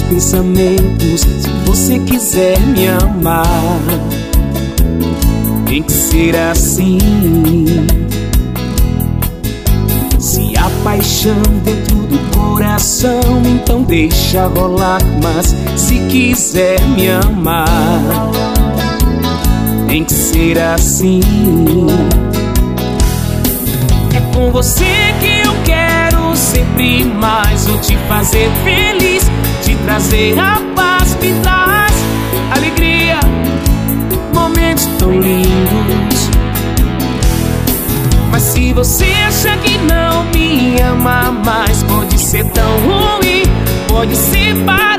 pensamentos. Se você quiser me amar, tem que ser assim. Se a paixão dentro do coração, então deixa rolar. Mas se quiser me amar, tem que ser assim. É com você que eu quero sempre mais. Vou te fazer feliz, te trazer a paz. Me traz alegria, momentos tão lindos. Mas se você acha que não me ama mais, pode ser tão ruim, pode ser para